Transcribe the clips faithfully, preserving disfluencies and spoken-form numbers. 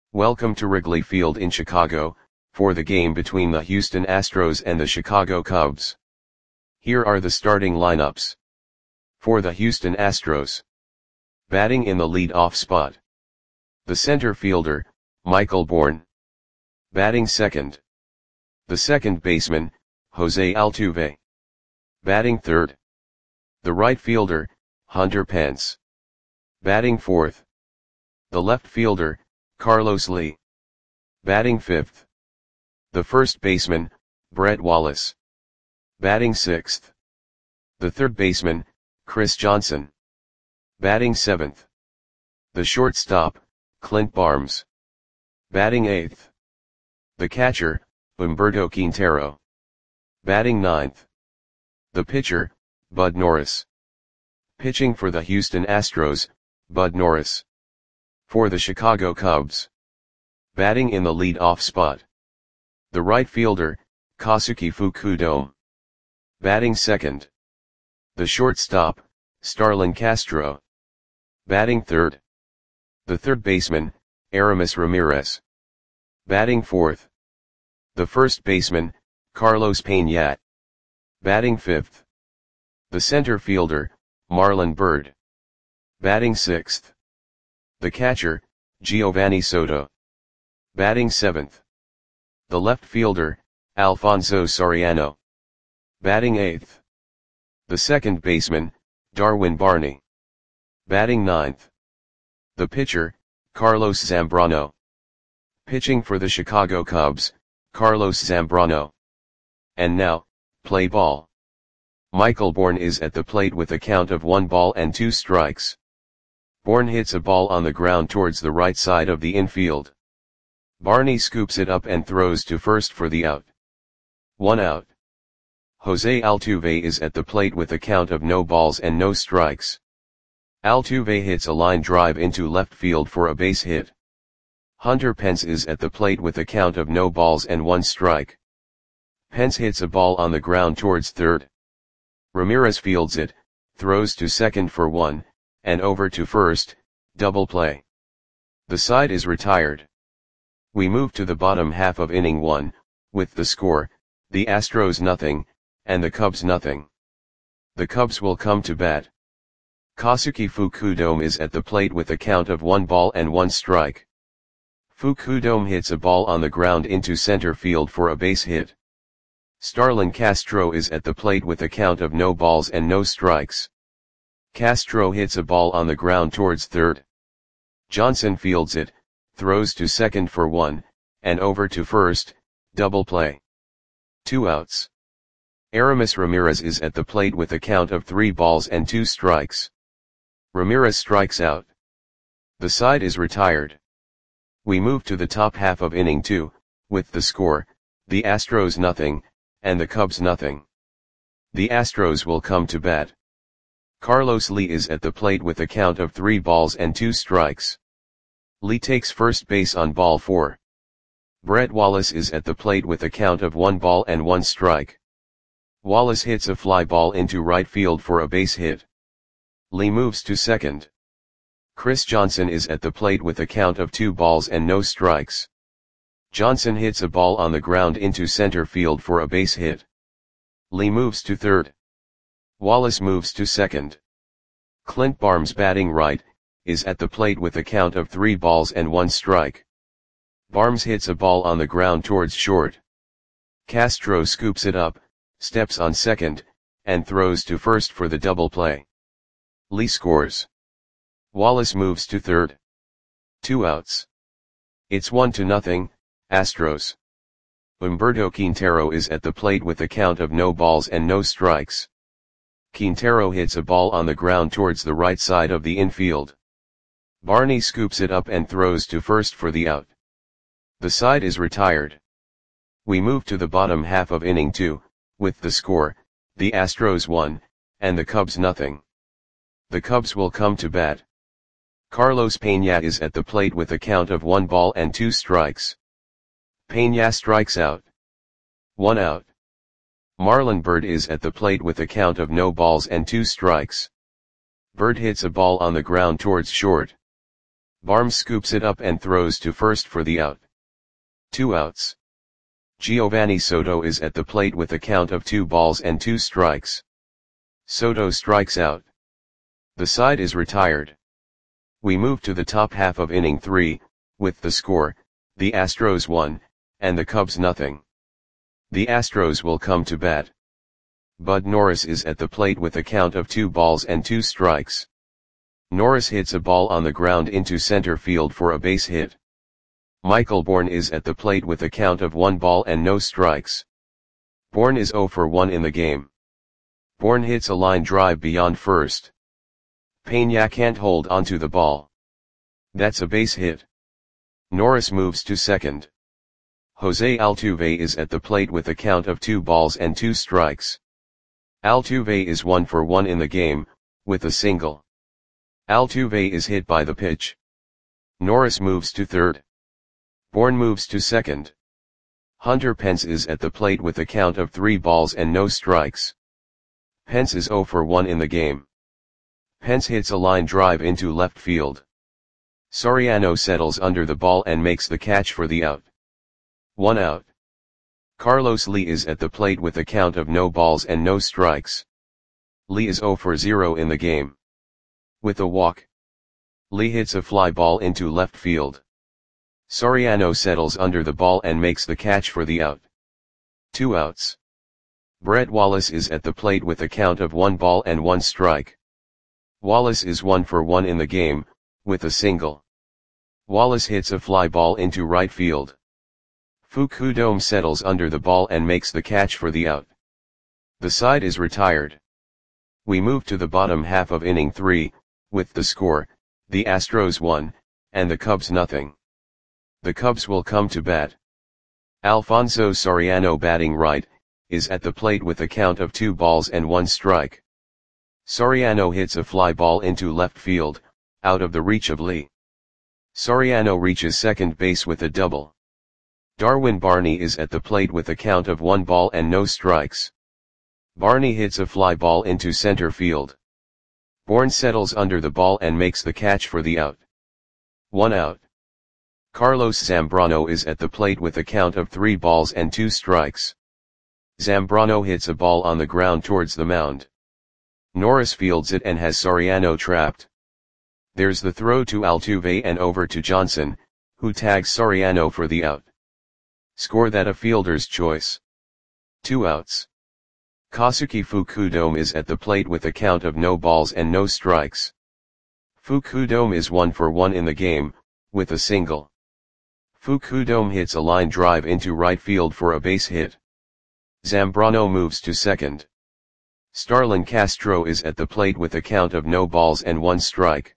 Welcome to Wrigley Field in Chicago, for the game between the Houston Astros and the Chicago Cubs. Here are the starting lineups. For the Houston Astros. Batting in the lead-off spot. The center fielder, Michael Bourn. Batting second. The second baseman, Jose Altuve. Batting third. The right fielder, Hunter Pence. Batting fourth. The left fielder, Carlos Lee. Batting fifth. The first baseman, Brett Wallace. Batting sixth. The third baseman, Chris Johnson. Batting seventh. The shortstop, Clint Barnes. Batting eighth. The catcher, Humberto Quintero. Batting ninth. The pitcher, Bud Norris. Pitching for the Houston Astros, Bud Norris. For the Chicago Cubs. Batting in the lead-off spot. The right fielder, Kosuke Fukudome. Batting second. The shortstop, Starlin Castro. Batting third. The third baseman, Aramis Ramirez. Batting fourth. The first baseman, Carlos Pena. Batting fifth. The center fielder, Marlon Byrd. Batting sixth. The catcher, Giovanni Soto. Batting seventh. The left fielder, Alfonso Soriano. Batting eighth. The second baseman, Darwin Barney. Batting ninth. The pitcher, Carlos Zambrano. Pitching for the Chicago Cubs, Carlos Zambrano. And now, play ball. Michael Bourn is at the plate with a count of one ball and two strikes. Bourn hits a ball on the ground towards the right side of the infield. Barney scoops it up and throws to first for the out. One out. Jose Altuve is at the plate with a count of no balls and no strikes. Altuve hits a line drive into left field for a base hit. Hunter Pence is at the plate with a count of no balls and one strike. Pence hits a ball on the ground towards third. Ramirez fields it, throws to second for one, and over to first, double play. The side is retired. We move to the bottom half of inning one, with the score, the Astros nothing, and the Cubs nothing. The Cubs will come to bat. Kosuke Fukudome is at the plate with a count of one ball and one strike. Fukudome hits a ball on the ground into center field for a base hit. Starlin Castro is at the plate with a count of no balls and no strikes. Castro hits a ball on the ground towards third. Johnson fields it, throws to second for one, and over to first, double play. Two outs. Aramis Ramirez is at the plate with a count of three balls and two strikes. Ramirez strikes out. The side is retired. We move to the top half of inning two, with the score, the Astros nothing, and the Cubs nothing. The Astros will come to bat. Carlos Lee is at the plate with a count of three balls and two strikes. Lee takes first base on ball four. Brett Wallace is at the plate with a count of one ball and one strike. Wallace hits a fly ball into right field for a base hit. Lee moves to second. Chris Johnson is at the plate with a count of two balls and no strikes. Johnson hits a ball on the ground into center field for a base hit. Lee moves to third. Wallace moves to second. Clint Barnes, batting right, is at the plate with a count of three balls and one strike. Barnes hits a ball on the ground towards short. Castro scoops it up, steps on second, and throws to first for the double play. Lee scores. Wallace moves to third. Two outs. It's one to nothing, Astros. Humberto Quintero is at the plate with a count of no balls and no strikes. Quintero hits a ball on the ground towards the right side of the infield. Barney scoops it up and throws to first for the out. The side is retired. We move to the bottom half of inning two, with the score, the Astros one, and the Cubs nothing. The Cubs will come to bat. Carlos Pena is at the plate with a count of one ball and two strikes. Pena strikes out. One out. Marlon Byrd is at the plate with a count of no balls and two strikes. Byrd hits a ball on the ground towards short. Barnes scoops it up and throws to first for the out. Two outs. Giovanni Soto is at the plate with a count of two balls and two strikes. Soto strikes out. The side is retired. We move to the top half of inning three, with the score, the Astros one, and the Cubs nothing. The Astros will come to bat. Bud Norris is at the plate with a count of two balls and two strikes. Norris hits a ball on the ground into center field for a base hit. Michael Bourn is at the plate with a count of one ball and no strikes. Bourn is oh for one in the game. Bourn hits a line drive beyond first. Peña can't hold onto the ball. That's a base hit. Norris moves to second. Jose Altuve is at the plate with a count of two balls and two strikes. Altuve is one for one in the game, with a single. Altuve is hit by the pitch. Norris moves to third. Bourn moves to second. Hunter Pence is at the plate with a count of three balls and no strikes. Pence is oh for one in the game. Pence hits a line drive into left field. Soriano settles under the ball and makes the catch for the out. One out. Carlos Lee is at the plate with a count of no balls and no strikes. Lee is oh for zero in the game. With a walk, Lee hits a fly ball into left field. Soriano settles under the ball and makes the catch for the out. Two outs. Brett Wallace is at the plate with a count of one ball and one strike. Wallace is one for one in the game, with a single. Wallace hits a fly ball into right field. Fukudome settles under the ball and makes the catch for the out. The side is retired. We move to the bottom half of inning three, with the score, the Astros one, and the Cubs nothing. The Cubs will come to bat. Alfonso Soriano, batting right, is at the plate with a count of two balls and one strike. Soriano hits a fly ball into left field, out of the reach of Lee. Soriano reaches second base with a double. Darwin Barney is at the plate with a count of one ball and no strikes. Barney hits a fly ball into center field. Bourn settles under the ball and makes the catch for the out. One out. Carlos Zambrano is at the plate with a count of three balls and two strikes. Zambrano hits a ball on the ground towards the mound. Norris fields it and has Soriano trapped. There's the throw to Altuve and over to Johnson, who tags Soriano for the out. Score that a fielder's choice. Two outs. Kosuke Fukudome is at the plate with a count of no balls and no strikes. Fukudome is one for one in the game, with a single. Fukudome hits a line drive into right field for a base hit. Zambrano moves to second. Starlin Castro is at the plate with a count of no balls and one strike.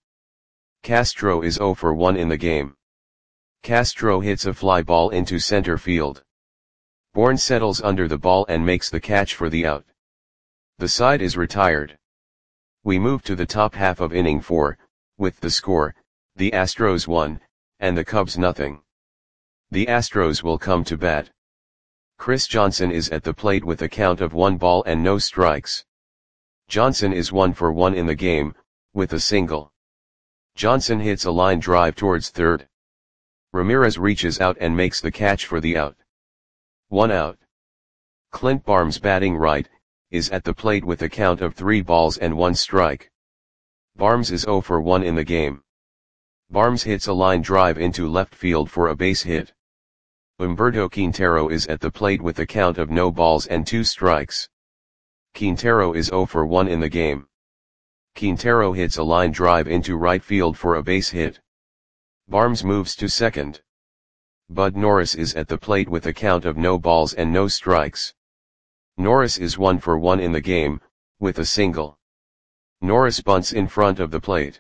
Castro is oh for one in the game. Castro hits a fly ball into center field. Bourn settles under the ball and makes the catch for the out. The side is retired. We move to the top half of inning four, with the score, the Astros one, and the Cubs nothing. The Astros will come to bat. Chris Johnson is at the plate with a count of one ball and no strikes. Johnson is one for one in the game, with a single. Johnson hits a line drive towards third. Ramirez reaches out and makes the catch for the out. One out. Clint Barnes, batting right, is at the plate with a count of three balls and one strike. Barnes is oh for one in the game. Barnes hits a line drive into left field for a base hit. Humberto Quintero is at the plate with a count of no balls and two strikes. Quintero is oh for one in the game. Quintero hits a line drive into right field for a base hit. Barnes moves to second. Bud Norris is at the plate with a count of no balls and no strikes. Norris is one for one in the game, with a single. Norris bunts in front of the plate.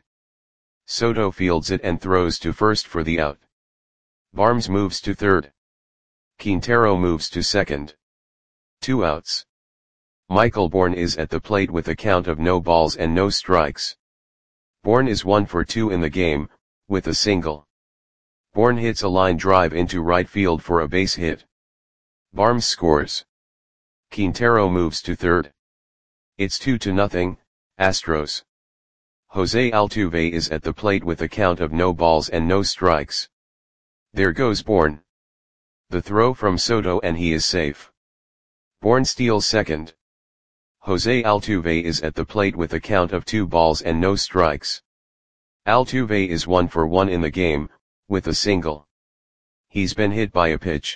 Soto fields it and throws to first for the out. Barnes moves to third. Quintero moves to second. Two outs. Michael Bourn is at the plate with a count of no balls and no strikes. Bourn is one for two in the game, with a single. Bourn hits a line drive into right field for a base hit. Barnes scores. Quintero moves to third. It's two to nothing, Astros. Jose Altuve is at the plate with a count of no balls and no strikes. There goes Bourne. The throw from Soto and he is safe. Bourne steals second. Jose Altuve is at the plate with a count of two balls and no strikes. Altuve is one for one in the game, with a single. He's been hit by a pitch.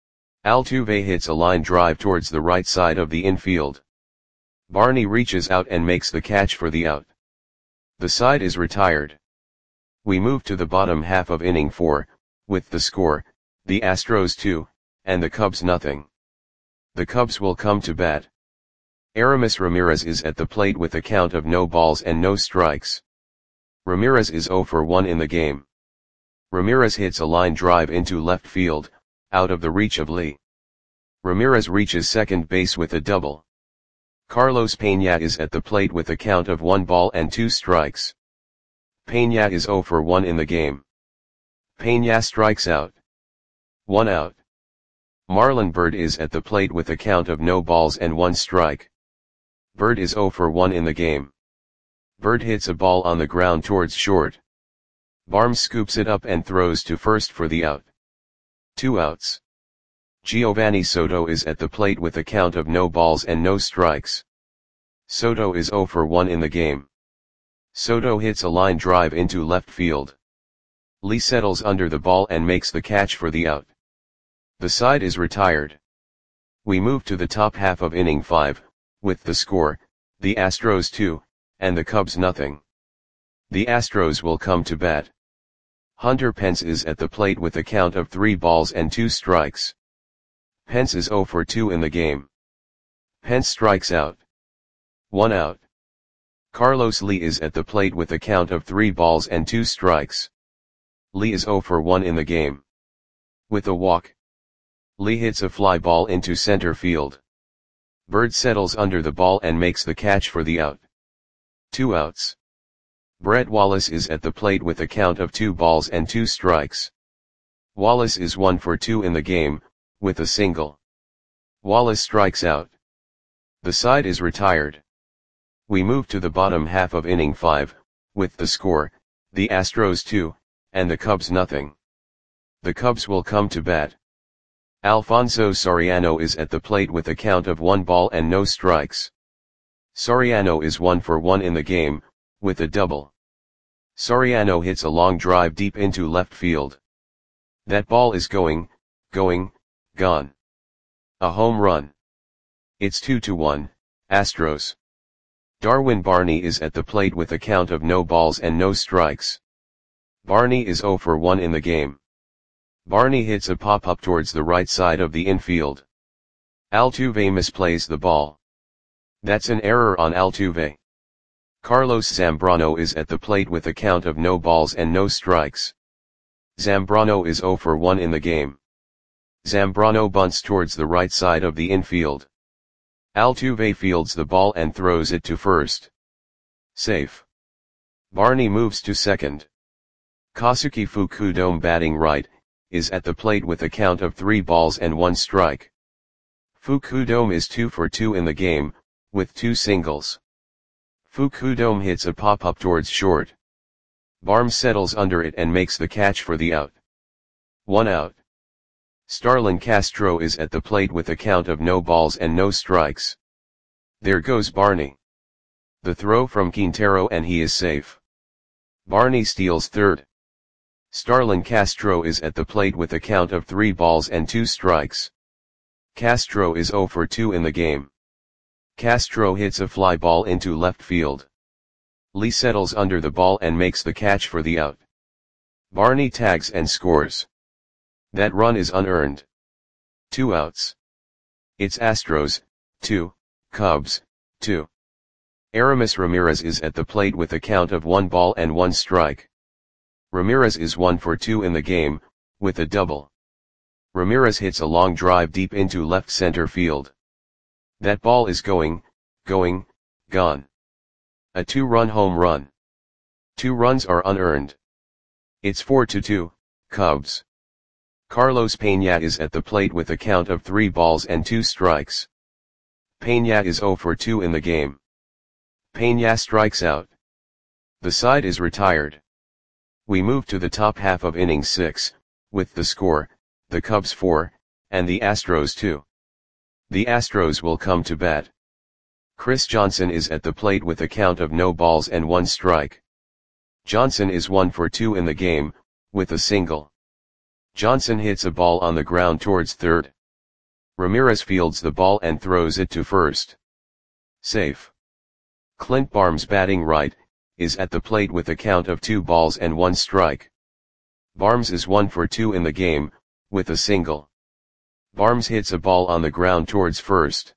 Altuve hits a line drive towards the right side of the infield. Barney reaches out and makes the catch for the out. The side is retired. We move to the bottom half of inning four, with the score, the Astros two, and the Cubs nothing. The Cubs will come to bat. Aramis Ramirez is at the plate with a count of no balls and no strikes. Ramirez is zero for one in the game. Ramirez hits a line drive into left field, out of the reach of Lee. Ramirez reaches second base with a double. Carlos Peña is at the plate with a count of one ball and two strikes. Peña is zero for one in the game. Peña strikes out. One out. Marlon Byrd is at the plate with a count of no balls and one strike. Byrd is zero for one in the game. Byrd hits a ball on the ground towards short. Barnes scoops it up and throws to first for the out. Two outs. Giovanni Soto is at the plate with a count of no balls and no strikes. Soto is zero for one in the game. Soto hits a line drive into left field. Lee settles under the ball and makes the catch for the out. The side is retired. We move to the top half of inning five, with the score, the Astros two, and the Cubs nothing. The Astros will come to bat. Hunter Pence is at the plate with a count of three balls and two strikes. Pence is zero for two in the game. Pence strikes out. One out. Carlos Lee is at the plate with a count of three balls and two strikes. Lee is zero for one in the game. With a walk. Lee hits a fly ball into center field. Byrd settles under the ball and makes the catch for the out. Two outs. Brett Wallace is at the plate with a count of two balls and two strikes. Wallace is one for two in the game, with a single. Wallace strikes out. The side is retired. We move to the bottom half of inning five, with the score, the Astros two, and the Cubs nothing. The Cubs will come to bat. Alfonso Soriano is at the plate with a count of one ball and no strikes. Soriano is one for one in the game, with a double. Soriano hits a long drive deep into left field. That ball is going, going, gone. A home run. It's two to one, Astros. Darwin Barney is at the plate with a count of no balls and no strikes. Barney is zero for one in the game. Barney hits a pop-up towards the right side of the infield. Altuve misplays the ball. That's an error on Altuve. Carlos Zambrano is at the plate with a count of no balls and no strikes. Zambrano is zero for one in the game. Zambrano bunts towards the right side of the infield. Altuve fields the ball and throws it to first. Safe. Barney moves to second. Kosuke Fukudome, batting right, is at the plate with a count of three balls and one strike. Fukudome is two for two in the game, with two singles. Fukudome hits a pop-up towards short. Barnes settles under it and makes the catch for the out. One out. Starlin Castro is at the plate with a count of no balls and no strikes. There goes Barney. The throw from Quintero and he is safe. Barney steals third. Starlin Castro is at the plate with a count of three balls and two strikes. Castro is zero for two in the game. Castro hits a fly ball into left field. Lee settles under the ball and makes the catch for the out. Barney tags and scores. That run is unearned. Two outs. It's Astros, two, Cubs, two. Aramis Ramirez is at the plate with a count of one ball and one strike. Ramirez is one for two in the game, with a double. Ramirez hits a long drive deep into left center field. That ball is going, going, gone. A two-run home run. Two runs are unearned. It's four to two, Cubs. Carlos Peña is at the plate with a count of three balls and two strikes. Peña is zero for two in the game. Peña strikes out. The side is retired. We move to the top half of inning six, with the score, the Cubs four, and the Astros two. The Astros will come to bat. Chris Johnson is at the plate with a count of no balls and one strike. Johnson is one for two in the game, with a single. Johnson hits a ball on the ground towards third. Ramirez fields the ball and throws it to first. Safe. Clint Barnes, batting right, is at the plate with a count of two balls and one strike. Barnes is one for two in the game, with a single. Barnes hits a ball on the ground towards first.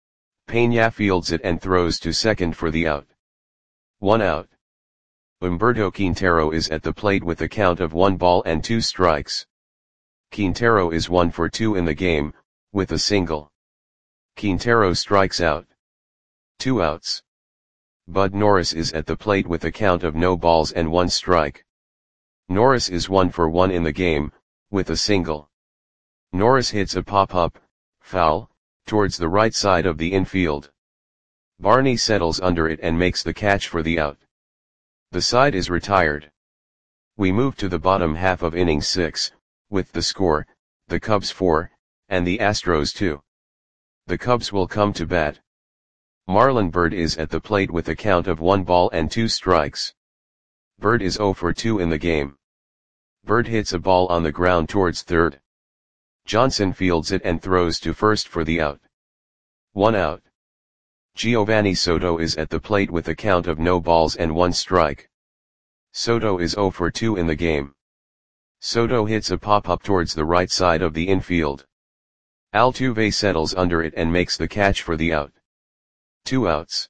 Peña fields it and throws to second for the out. One out. Humberto Quintero is at the plate with a count of one ball and two strikes. Quintero is one for two in the game, with a single. Quintero strikes out. Two outs. Bud Norris is at the plate with a count of no balls and one strike. Norris is one for one in the game, with a single. Norris hits a pop-up, foul, towards the right side of the infield. Barney settles under it and makes the catch for the out. The side is retired. We move to the bottom half of inning six, with the score, the Cubs four, and the Astros two. The Cubs will come to bat. Marlon Byrd is at the plate with a count of one ball and two strikes. Byrd is zero for two in the game. Byrd hits a ball on the ground towards third. Johnson fields it and throws to first for the out. One out. Giovanni Soto is at the plate with a count of no balls and one strike. Soto is zero for two in the game. Soto hits a pop-up towards the right side of the infield. Altuve settles under it and makes the catch for the out. Two outs.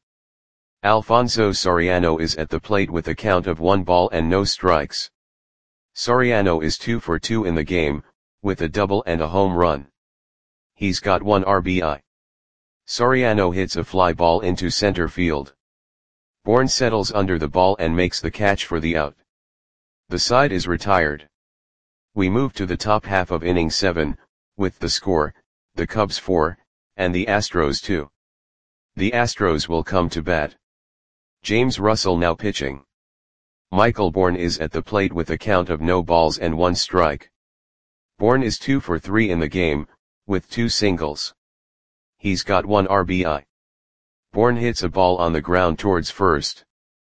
Alfonso Soriano is at the plate with a count of one ball and no strikes. Soriano is two for two in the game, with a double and a home run. He's got one R B I. Soriano hits a fly ball into center field. Bourne settles under the ball and makes the catch for the out. The side is retired. We move to the top half of inning seven, with the score, the Cubs four, and the Astros two. The Astros will come to bat. James Russell now pitching. Michael Bourne is at the plate with a count of no balls and one strike. Bourne is two for three in the game, with two singles. He's got one R B I. Bourne hits a ball on the ground towards first.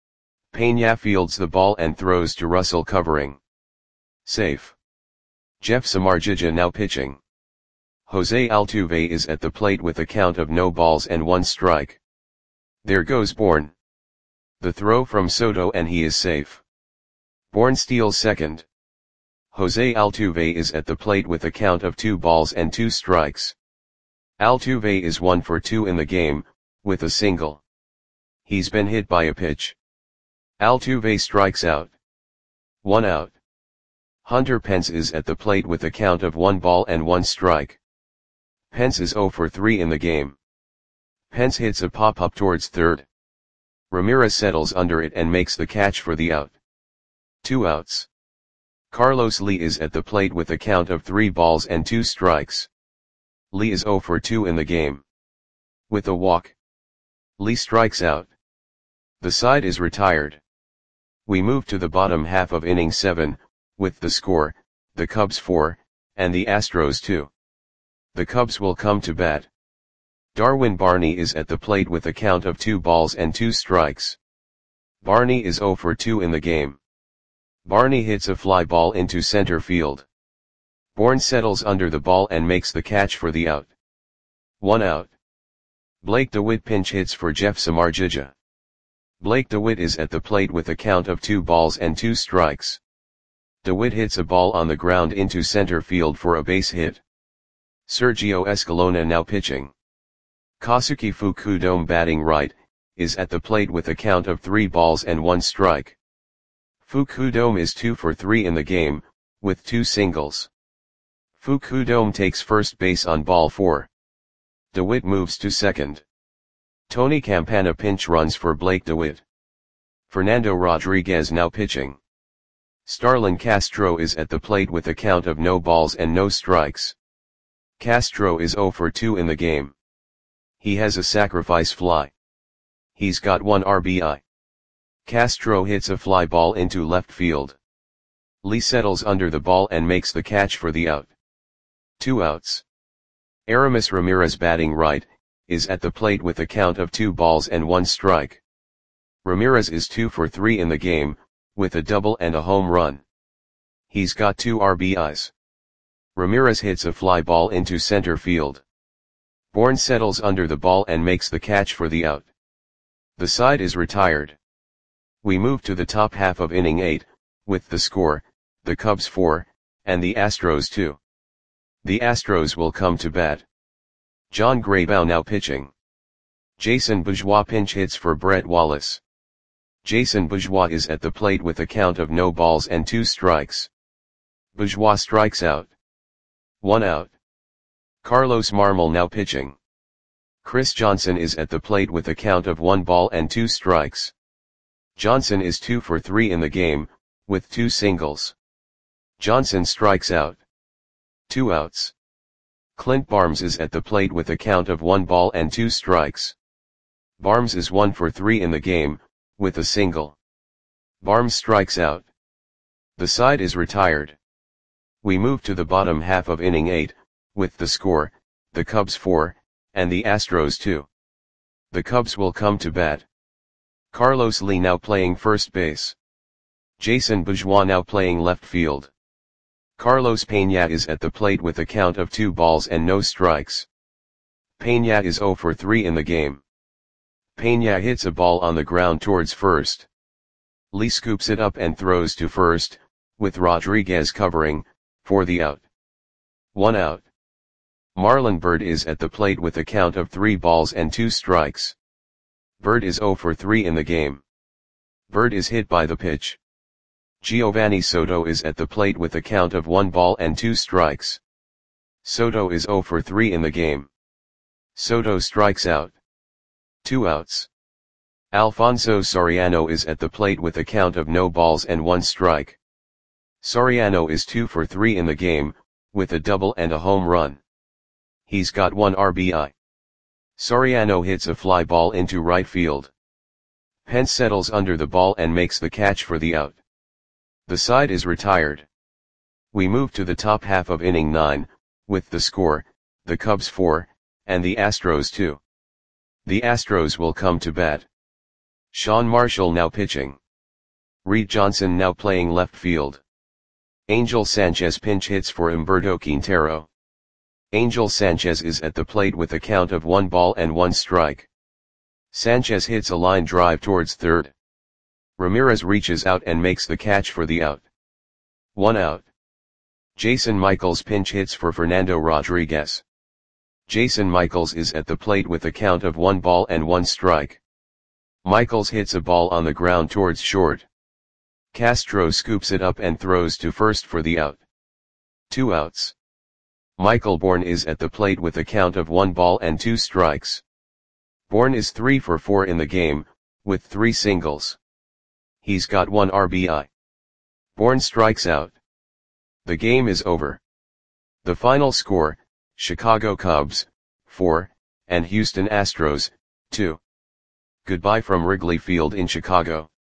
Peña fields the ball and throws to Russell, covering. Safe. Jeff Samardzija now pitching. Jose Altuve is at the plate with a count of no balls and one strike. There goes Bourne. The throw from Soto and he is safe. Bourne steals second. Jose Altuve is at the plate with a count of two balls and two strikes. Altuve is one for two in the game, with a single. He's been hit by a pitch. Altuve strikes out. One out. Hunter Pence is at the plate with a count of one ball and one strike. Pence is zero for three in the game. Pence hits a pop-up towards third. Ramirez settles under it and makes the catch for the out. Two outs. Carlos Lee is at the plate with a count of three balls and two strikes. Lee is zero for two in the game. With a walk. Lee strikes out. The side is retired. We move to the bottom half of inning seven, with the score, the Cubs four, and the Astros two. The Cubs will come to bat. Darwin Barney is at the plate with a count of two balls and two strikes. Barney is zero for two in the game. Barney hits a fly ball into center field. Bourne settles under the ball and makes the catch for the out. One out. Blake DeWitt pinch hits for Jeff Samardzija. Blake DeWitt is at the plate with a count of two balls and two strikes. DeWitt hits a ball on the ground into center field for a base hit. Sergio Escalona now pitching. Kosuke Fukudome, batting right, is at the plate with a count of three balls and one strike. Fukudome is two for three in the game, with two singles. Fukudome takes first base on ball four. DeWitt moves to second. Tony Campana pinch runs for Blake DeWitt. Fernando Rodriguez now pitching. Starlin Castro is at the plate with a count of no balls and no strikes. Castro is zero for two in the game. He has a sacrifice fly. He's got one R B I. Castro hits a fly ball into left field. Lee settles under the ball and makes the catch for the out. Two outs. Aramis Ramirez, batting right, is at the plate with a count of two balls and one strike. Ramirez is two for three in the game, with a double and a home run. He's got two R B Is. Ramirez hits a fly ball into center field. Bourne settles under the ball and makes the catch for the out. The side is retired. We move to the top half of inning eight, with the score, the Cubs four, and the Astros two. The Astros will come to bat. John Graybow now pitching. Jason Bourgeois pinch hits for Brett Wallace. Jason Bourgeois is at the plate with a count of no balls and two strikes. Bourgeois strikes out. One out. Carlos Marmol now pitching. Chris Johnson is at the plate with a count of one ball and two strikes. Johnson is two for three in the game, with two singles. Johnson strikes out. Two outs. Clint Barnes is at the plate with a count of one ball and two strikes. Barnes is one for three in the game, with a single. Barnes strikes out. The side is retired. We move to the bottom half of inning eight, with the score, the Cubs four, and the Astros two. The Cubs will come to bat. Carlos Lee now playing first base. Jason Bourgeois now playing left field. Carlos Peña is at the plate with a count of two balls and no strikes. Peña is zero for three in the game. Peña hits a ball on the ground towards first. Lee scoops it up and throws to first, with Rodriguez covering, for the out. One out. Marlon Byrd is at the plate with a count of three balls and two strikes. Byrd is zero for three in the game. Byrd is hit by the pitch. Giovanni Soto is at the plate with a count of one ball and two strikes. Soto is zero for three in the game. Soto strikes out. Two outs. Alfonso Soriano is at the plate with a count of no balls and one strike. Soriano is two for three in the game, with a double and a home run. He's got one R B I. Soriano hits a fly ball into right field. Pence settles under the ball and makes the catch for the out. The side is retired. We move to the top half of inning nine, with the score, the Cubs four, and the Astros two. The Astros will come to bat. Sean Marshall now pitching. Reed Johnson now playing left field. Angel Sanchez pinch hits for Humberto Quintero. Angel Sanchez is at the plate with a count of one ball and one strike. Sanchez hits a line drive towards third. Ramirez reaches out and makes the catch for the out. One out. Jason Michaels pinch hits for Fernando Rodriguez. Jason Michaels is at the plate with a count of one ball and one strike. Michaels hits a ball on the ground towards short. Castro scoops it up and throws to first for the out. Two outs. Michael Bourne is at the plate with a count of one ball and two strikes. Bourne is three for four in the game, with three singles. He's got one R B I. Bourne strikes out. The game is over. The final score, Chicago Cubs, four, and Houston Astros, two. Goodbye from Wrigley Field in Chicago.